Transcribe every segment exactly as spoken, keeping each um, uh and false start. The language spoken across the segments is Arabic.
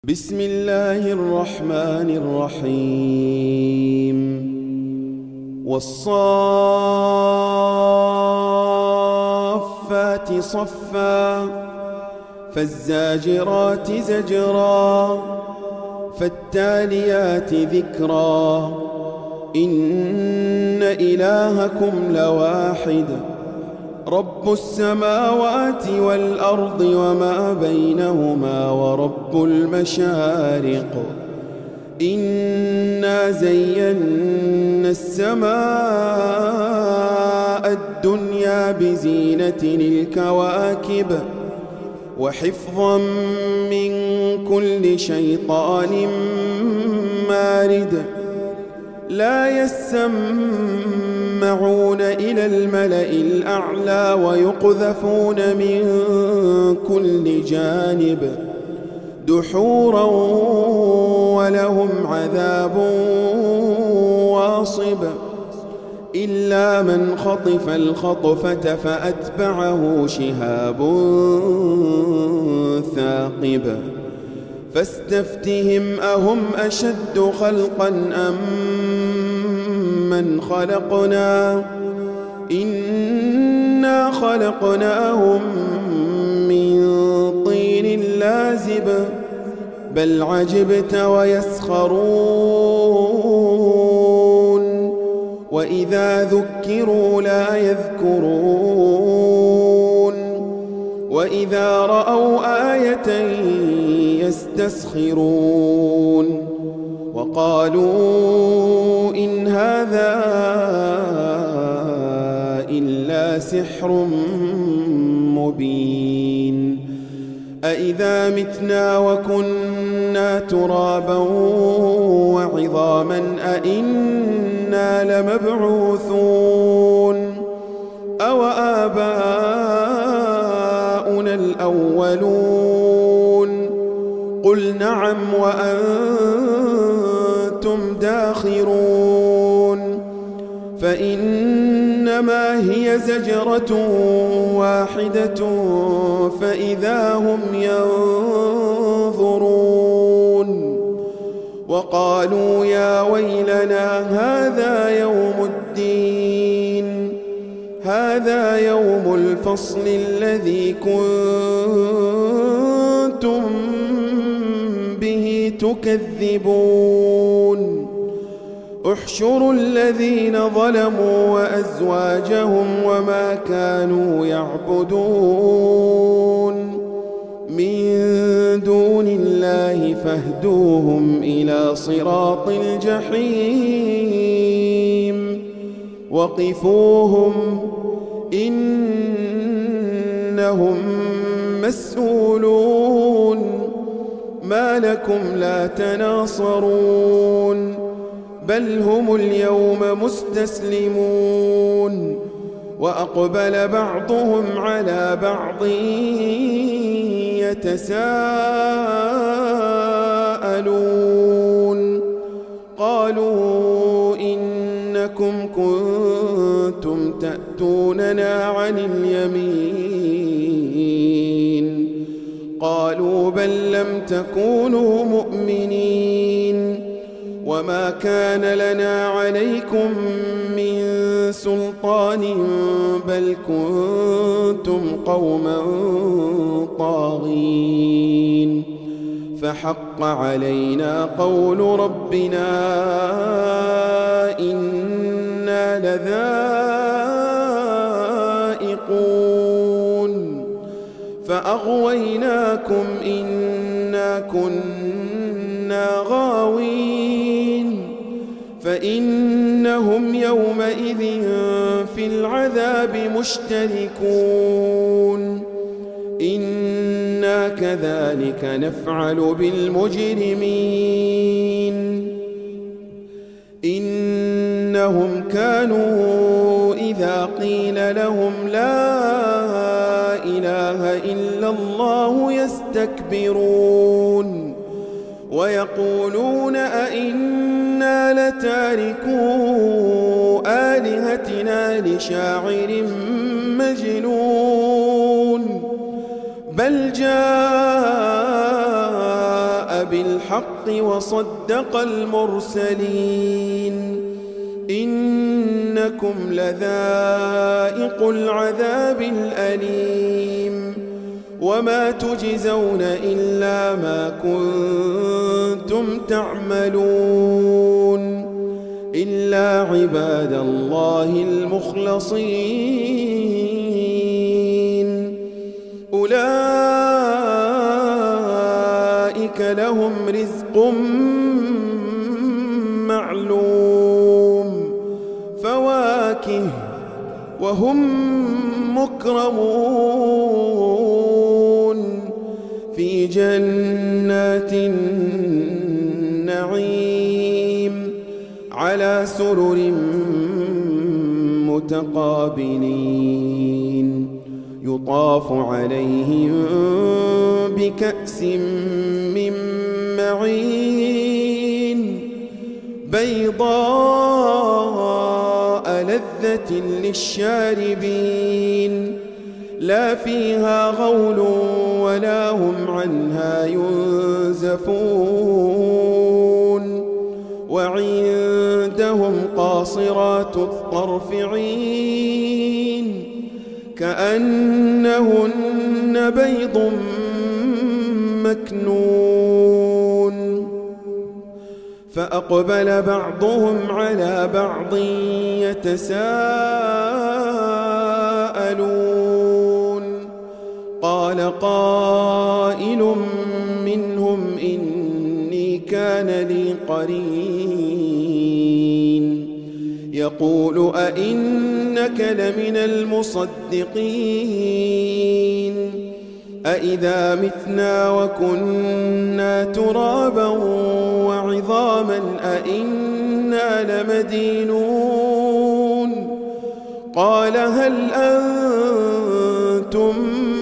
بسم الله الرحمن الرحيم والصافات صفا فالزاجرات زجرا فالتاليات ذكرا إن إلهكم لواحد رب السماوات والأرض وما بينهما ورب المشارق إنا زينا السماء الدنيا بزينة الكواكب وحفظا من كل شيطان مارد لا يسمعون إلى الملأ الأعلى ويقذفون من كل جانب دحورا ولهم عذاب واصب إلا من خطف الخطفة فأتبعه شهاب ثاقب فاستفتهم أهم أشد خلقا أم من خلقنا إنا خلقناهم من طين لازب بل عجبت ويسخرون وإذا ذكروا لا يذكرون وإذا رأوا آية يستسخرون وقالوا إن هذا إلا سحر مبين أإذا متنا وكنا ترابا وعظاما أإنا لمبعوثون أو آباؤنا الأولون قل نعم وأنتم داخرون فإنما هي زجرة واحدة فإذا هم ينظرون وقالوا يا ويلنا هذا يوم الدين هذا يوم الفصل الذي كنتم به تكذبون احشروا الذين ظلموا وأزواجهم وما كانوا يعبدون من دون الله فاهدوهم إلى صراط الجحيم وقفوهم إنهم مسؤولون ما لكم لا تناصرون بل هم اليوم مستسلمون وأقبل بعضهم على بعض يتساءلون قالوا إنكم كنتم تأتوننا عن اليمين قالوا بل لم تكونوا مؤمنين وما كان لنا عليكم من سلطان بل كنتم قوما طاغين فحق علينا قول ربنا إنا لذائقون فأغويناكم إنا كنا غاوين فإنهم يومئذ في العذاب مشتركون إنا كذلك نفعل بالمجرمين إنهم كانوا إذا قيل لهم لا إله إلا الله يستكبرون ويقولون أئنا لتاركو آلهتنا لشاعر مجنون بل جاء بالحق وصدق المرسلين إنكم لذائق العذاب الأليم وما تجزون إلا ما كنتم تعملون إلا عباد الله المخلصين أولئك لهم رزق معلوم فواكه وهم مكرمون في جنات النعيم على سرر متقابلين يطاف عليهم بكأس من معين بيضاء لذة للشاربين لا فيها غول ولا هم عنها ينزفون وعندهم قاصرات الطرف عين كأنهن بيض مكنون فأقبل بعضهم على بعض يتساءلون قال قائل منهم إني كان لي قرين يقول أئنك لمن المصدقين أئذا متنا وكنا ترابا وعظاما أئنا لمدينون قال هل أنتم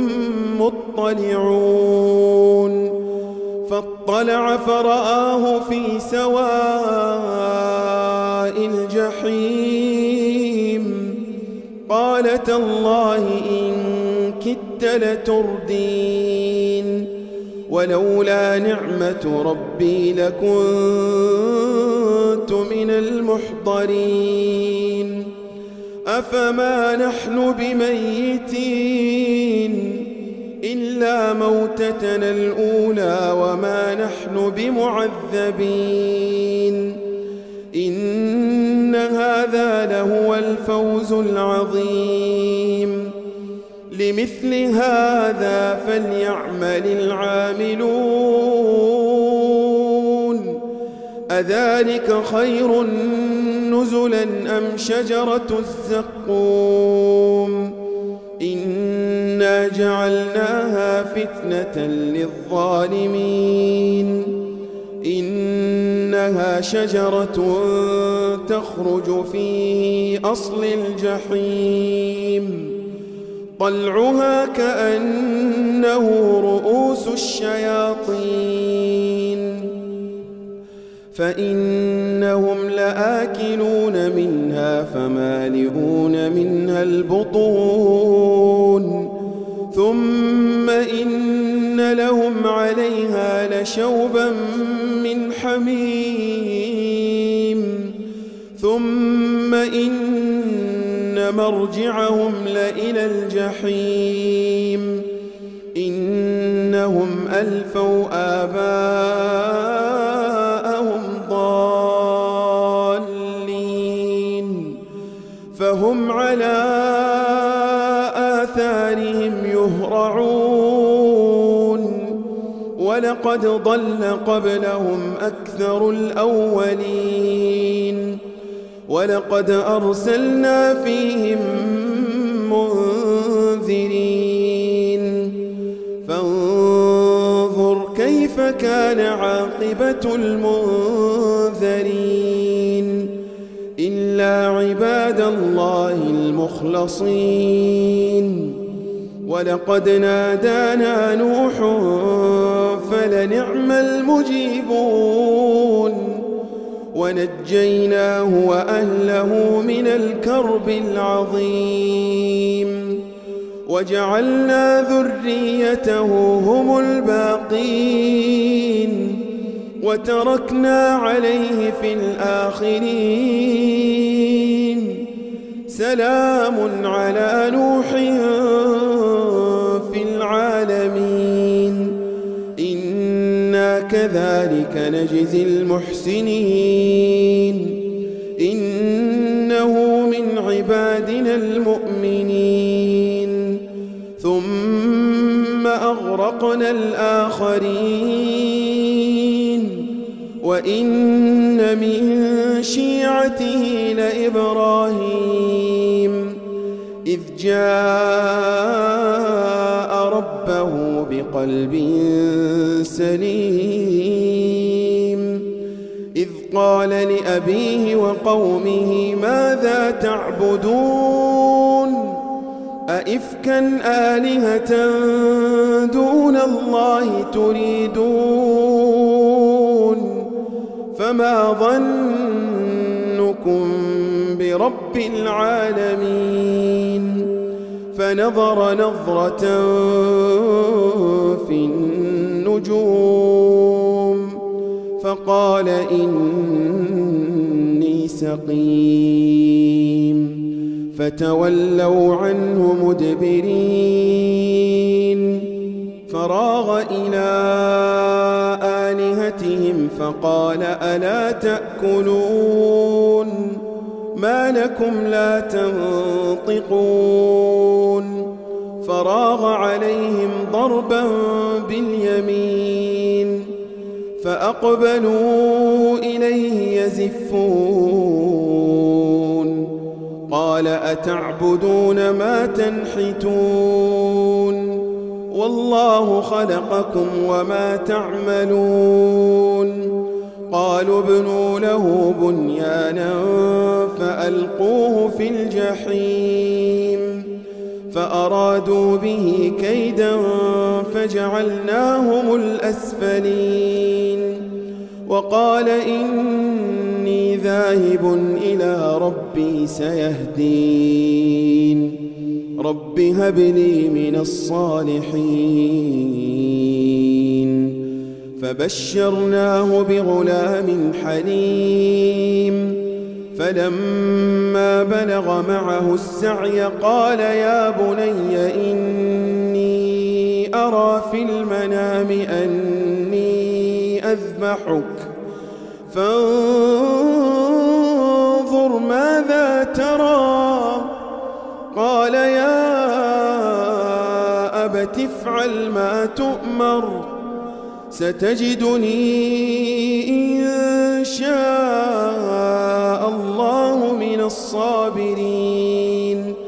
مطلعون فاطلع فرآه في سواء الجحيم قال تالله إن كدت لتردين ولولا نعمة ربي لكنت من المحضرين أفما نحن بميتين إلا موتتنا الأولى وما نحن بمعذبين إن هذا لهو الفوز العظيم لمثل هذا فليعمل العاملون أذلك خير نزلا أم شجرة الزقوم إنا جعلناها فتنة للظالمين إنها شجرة تخرج في أصل الجحيم طلعها كأنه رؤوس الشياطين فإنهم لآكلون منها فمالئون منها البطون ثم إن لهم عليها لشوبا من حميم ثم إن مرجعهم لإلى الجحيم إنهم ألفوا آباءهم ضالين فهم على آثارهم يهرعون ولقد ضل قبلهم أكثر الأولين ولقد أرسلنا فيهم منذرين فانظر كيف كان عاقبة المنذرين إلا عباد الله المخلصين ولقد نادانا نوح فلنعم المجيبون ونجيناه وأهله من الكرب العظيم وجعلنا ذريته هم الباقين وتركنا عليه في الآخرين سلام على نوح في العالمين إنا كذلك نجزي المحسنين إنه من عبادنا المؤمنين ثم أغرقنا الآخرين وإن من شيعته لإبراهيم إذ جاء ربه بقلب سليم إذ قال لأبيه وقومه ماذا تعبدون أئفكا آلهة دون الله تريدون فما ظنكم برب العالمين فنظر نظرة في النجوم فقال إني سقيم فتولوا عنه مدبرين فراغ إلى آلهتهم فقال ألا تأكلون ما لكم لا تنطقون فراغ عليهم ضربا باليمين فأقبلوا إليه يزفون قال أتعبدون ما تنحتون والله خلقكم وما تعملون قالوا ابنوا له بنيانا فألقوه في الجحيم فأرادوا به كيدا فجعلناهم الأسفلين وقال إني ذاهب إلى ربي سيهدين رب هب لي من الصالحين فبشرناه بغلام حليم فلما بلغ معه السعي قال يا بني إني أرى في المنام أني أذبحك فانظر ماذا ترى قال يا أبت افعل ما تؤمر ستجدني إن شاء الله من الصابرين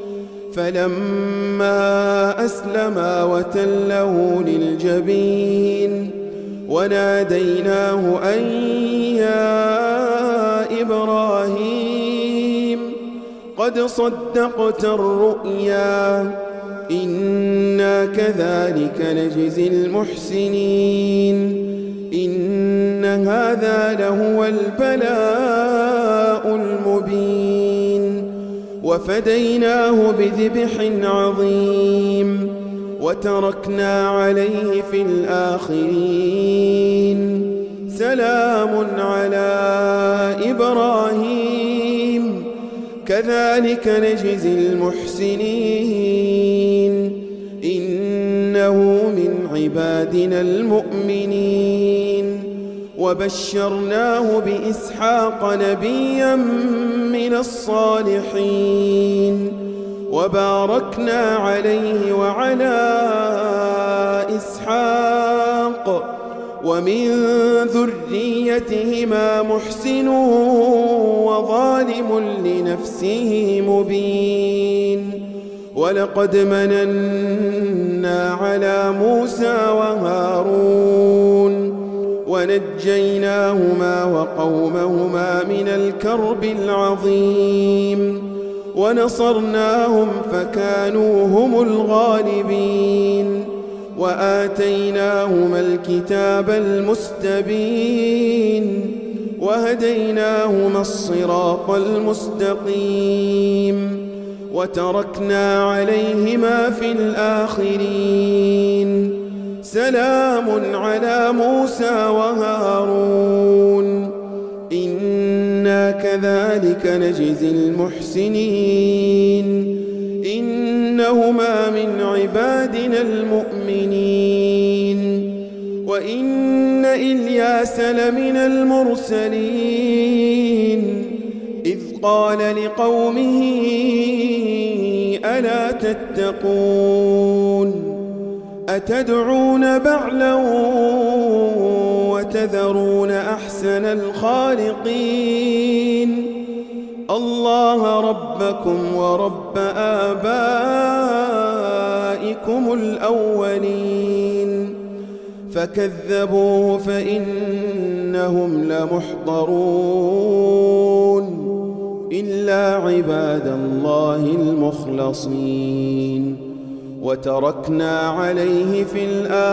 فلما أسلما وتله للجبين وناديناه أن يا إبراهيم قد صدقت الرؤيا إنا كذلك نجزي المحسنين إن هذا لهو البلاء المبين وفديناه بذبح عظيم وتركنا عليه في الآخرين سلام على إبراهيم كذلك نجزي المحسنين إنه من عبادنا المؤمنين وبشرناه بإسحاق نبيا من الصالحين وباركنا عليه وعلى إسحاق ومن ذريتهما محسن وظالم لنفسه مبين ولقد مننا على موسى وهارون ونجيناهما وقومهما من الكرب العظيم ونصرناهم فكانوا هم الغالبين وآتيناهما الكتاب المستبين وهديناهما الصراط المستقيم وتركنا عليهما في الآخرين سلام على موسى وهارون كذلك نجزي المحسنين إنهما من عبادنا المؤمنين وإن إلياس لمن المرسلين إذ قال لقومه ألا تتقون أتدعون بعلا وتذرون أحسن الخالقين الله ربكم ورب آبائكم الأولين فكذبوه فإنهم لمحضرون إلا عباد الله المخلصين وتركنا عليه في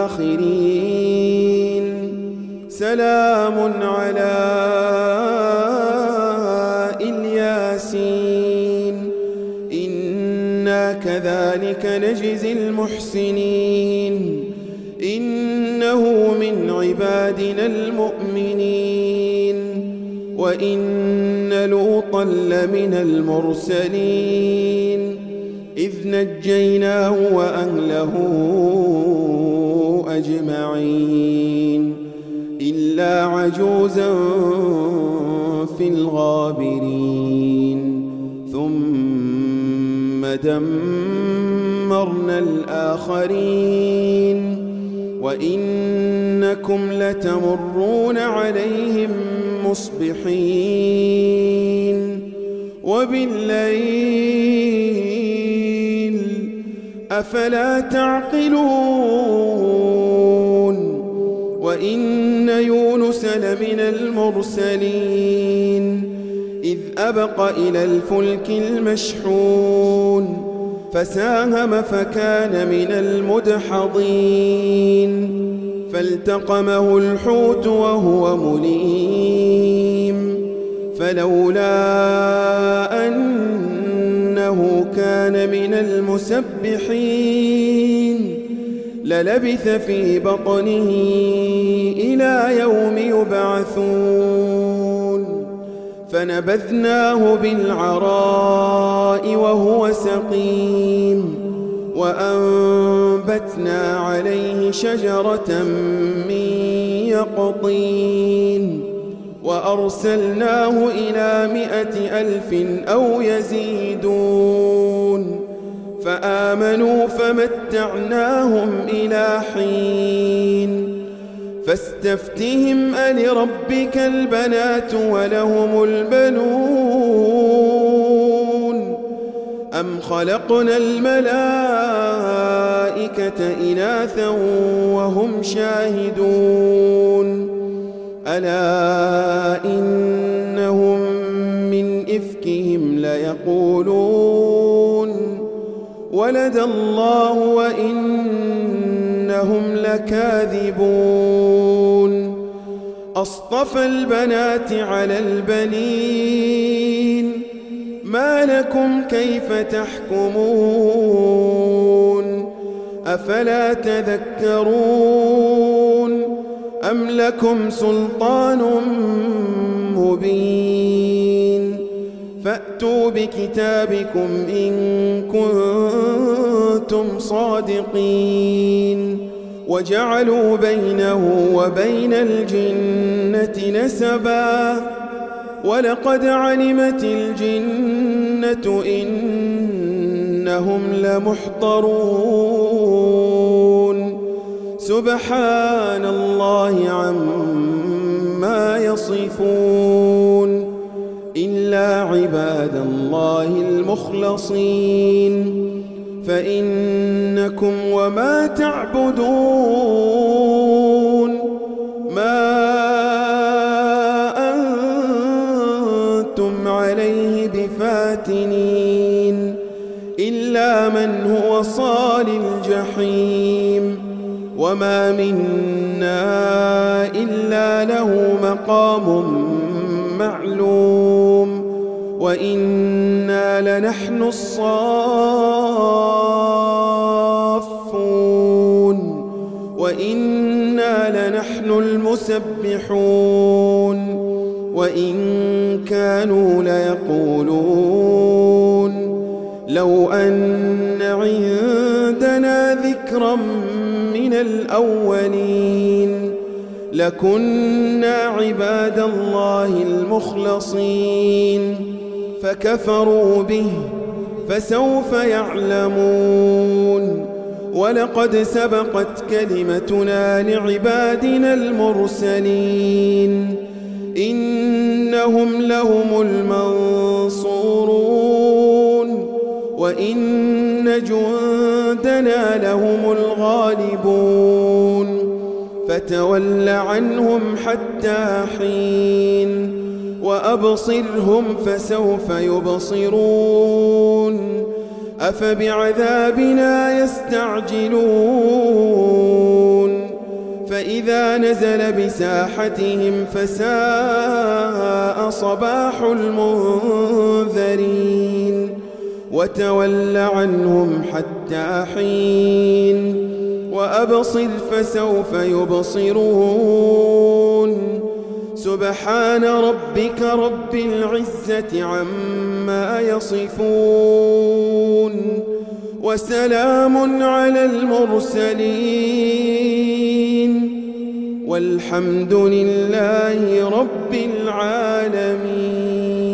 الآخرين سلام على الياسين إنا كذلك نجزي المحسنين إنه من عبادنا المؤمنين وإن لوطا لمن المرسلين إذ نجيناه وأهله أجمعين إلا عجوزا في الغابرين ثم دمرنا الآخرين وإنكم لتمرون عليهم مصبحين وبالليل أفلا تعقلون وإن يونس لمن المرسلين إذ أبق إلى الفلك المشحون فساهم فكان من المدحضين فالتقمه الحوت وهو مليم فلولا أنه كان من المسبحين للبث في بطنه إلى يوم يبعثون فنبذناه بالعراء وهو سقيم وأنبتنا عليه شجرة من يقطين وأرسلناه إلى مائة ألف أو يزيدون فآمنوا فمتعناهم إلى حين فاستفتهم ألربك البنات ولهم البنون أم خلقنا الملائكة إناثا وهم شاهدون ألا إنهم من إفكهم ليقولون ولد الله وإنهم لكاذبون أصطفى البنات على البنين ما لكم كيف تحكمون أفلا تذكرون أم لكم سلطان مبين فأتوا بكتابكم إن كنتم صادقين وجعلوا بينه وبين الجنة نسبا ولقد علمت الجنة إنهم لمحضرون سبحان الله عما يصفون إلا عباد الله المخلصين فإنكم وما تعبدون ما أنتم عليه بفاتنين إلا من هو صال الجحيم وما منا إلا له مقام معلوم وإنا لنحن الصافون وإنا لنحن المسبحون وإن كانوا ليقولون لو أن عندنا ذكرا من الأولين لكنا عباد الله المخلصين فكفروا به فسوف يعلمون ولقد سبقت كلمتنا لعبادنا المرسلين إنهم لهم المنصورون وإن جندنا لهم الغالبون فتول عنهم حتى حين وأبصرهم فسوف يبصرون أفبعذابنا يستعجلون فإذا نزل بساحتهم فساء صباح المنذرين وتول عنهم حتى حين وأبصر فسوف يبصرون سبحان ربك رب العزة عما يصفون وسلام على المرسلين والحمد لله رب العالمين.